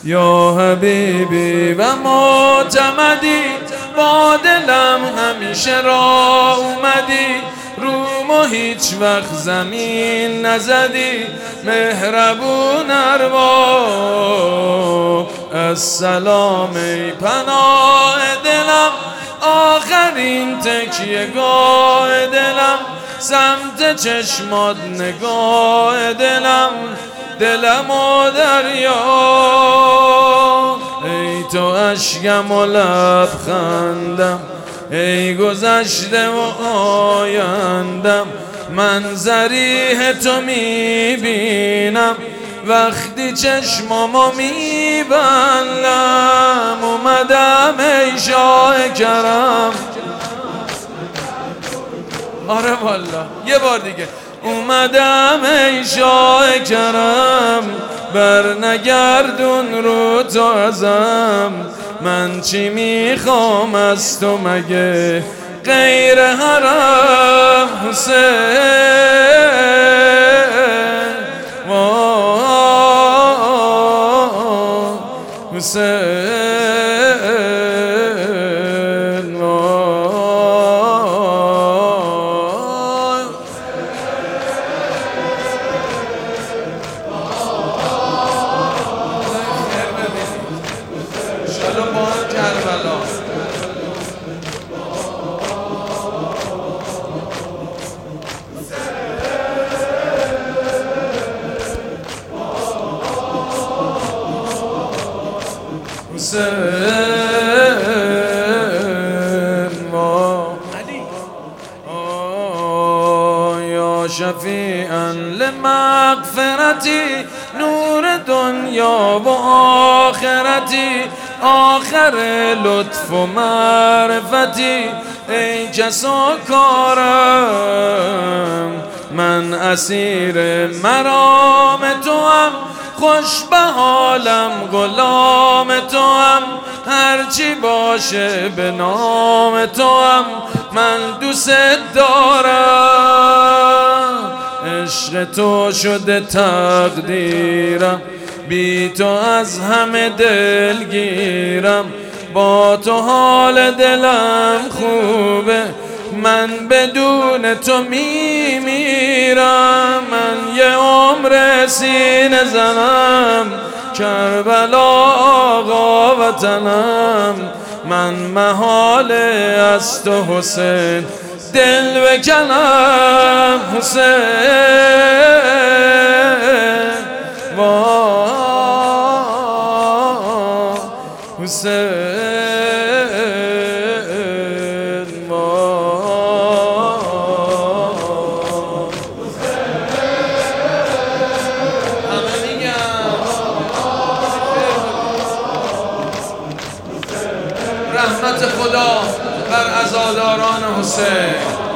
یا حبیبی و معتمدی، با دلم همیشه را اومدی، رومو هیچ وقت زمین نزدی، مهربون ارباب السلام ای پناه دلم، آخرین تکیه‌گاه دلم، سمت چشمات نگاه دلم، دلم و دریا، ای تو اشکم و لبخندم، ای گذشته و آیندم، من ضریح تو میبینم وقتی چشمامو میبندم، اومدم ای شاه کرم. آره والا یه بار دیگه، اومدم ای شاه کرم، بر نگردون رو تو ازم، من چی میخوام از تو مگه غیر حرم حسین، حسین شلو با کربلا. یا شفیعا لمغفرتی، نور دنیا و آخرتی، آخر لطف و معرفتی، ای کس و کارم، من اسیر مرام تو هم، خوش به حالم غلام تو هم، هرچی باشه به نام تو هم، من دوست دارم، عشق تو شده تقدیرم، بی تو از همه دلگیرم، با تو حال دلم خوبه، من بدون تو میمیرم، من یه عمر سینه زنم، کربلا آقا وطنم، من محاله از تو حسین دل بکنم، حسین حسین همه میگم رحمت خدا بر عزاداران حسین.